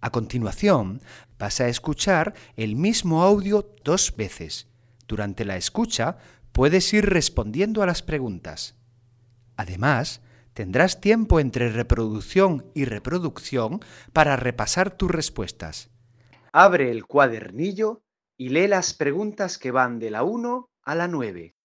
A continuación, vas a escuchar el mismo audio 2 veces. Durante la escucha, puedes ir respondiendo a las preguntas. Además, tendrás tiempo entre reproducción y reproducción para repasar tus respuestas. Abre el cuadernillo y lee las preguntas que van de la 1 a la 9.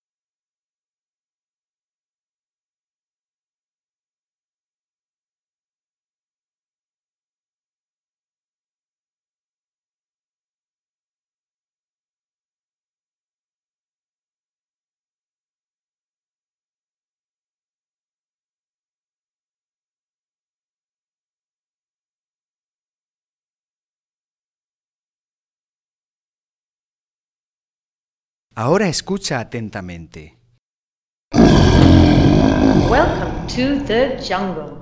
Ahora escucha atentamente. Welcome to the jungle.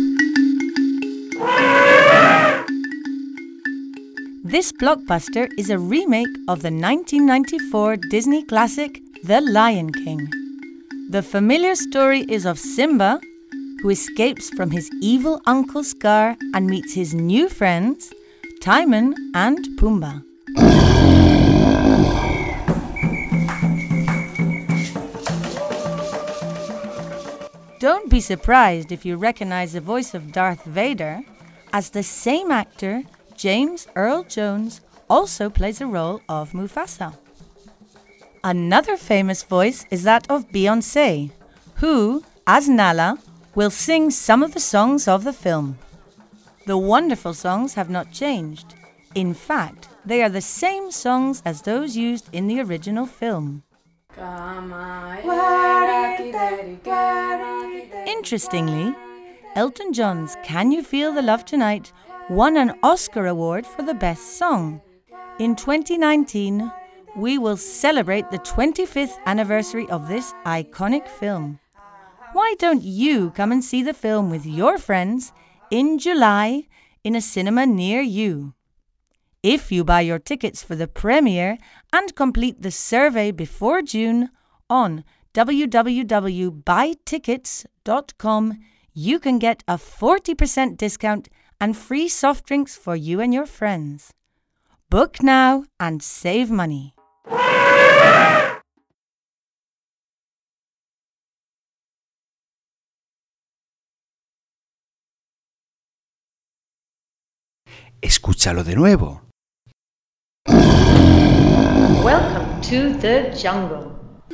This blockbuster is a remake of the 1994 Disney classic The Lion King. The familiar story is of Simba, who escapes from his evil uncle Scar and meets his new friends, Timon and Pumbaa. Don't be surprised if you recognize the voice of Darth Vader, as the same actor, James Earl Jones, also plays the role of Mufasa. Another famous voice is that of Beyoncé, who, as Nala, will sing some of the songs of the film. The wonderful songs have not changed. In fact, they are the same songs as those used in the original film. Interestingly, Elton John's Can You Feel the Love Tonight won an Oscar award for the best song. In 2019, we will celebrate the 25th anniversary of this iconic film. Why don't you come and see the film with your friends in July in a cinema near you? If you buy your tickets for the premiere and complete the survey before June on www.buytickets.com, you can get a 40% discount and free soft drinks for you and your friends. Book now and save money. Escúchalo de nuevo. Welcome to the jungle.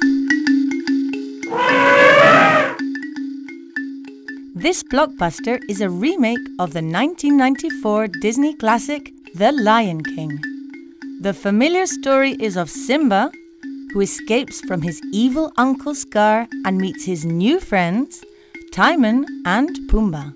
This blockbuster is a remake of the 1994 Disney classic The Lion King. The familiar story is of Simba, who escapes from his evil uncle Scar and meets his new friends, Timon and Pumbaa.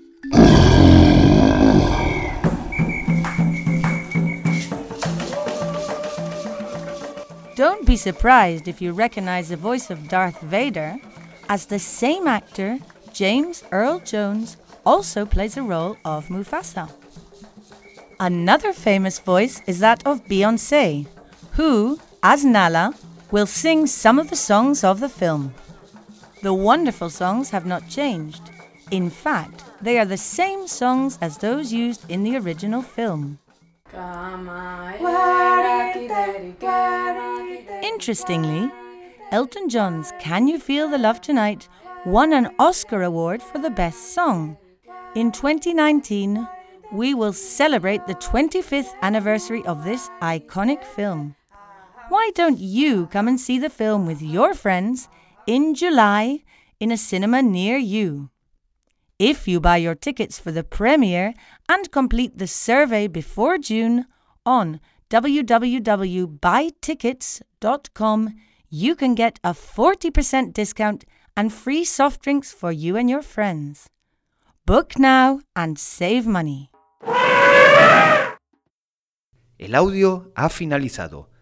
Don't be surprised if you recognize the voice of Darth Vader, as the same actor, James Earl Jones, also plays the role of Mufasa. Another famous voice is that of Beyoncé, who, as Nala, will sing some of the songs of the film. The wonderful songs have not changed. In fact, they are the same songs as those used in the original film. Interestingly, Elton John's Can You Feel the Love Tonight won an Oscar award for the best song. In 2019, we will celebrate the 25th anniversary of this iconic film. Why don't you come and see the film with your friends in July in a cinema near you? If you buy your tickets for the premiere and complete the survey before June on www.buytickets.com, you can get a 40% discount and free soft drinks for you and your friends. Book now and save money. El audio ha finalizado.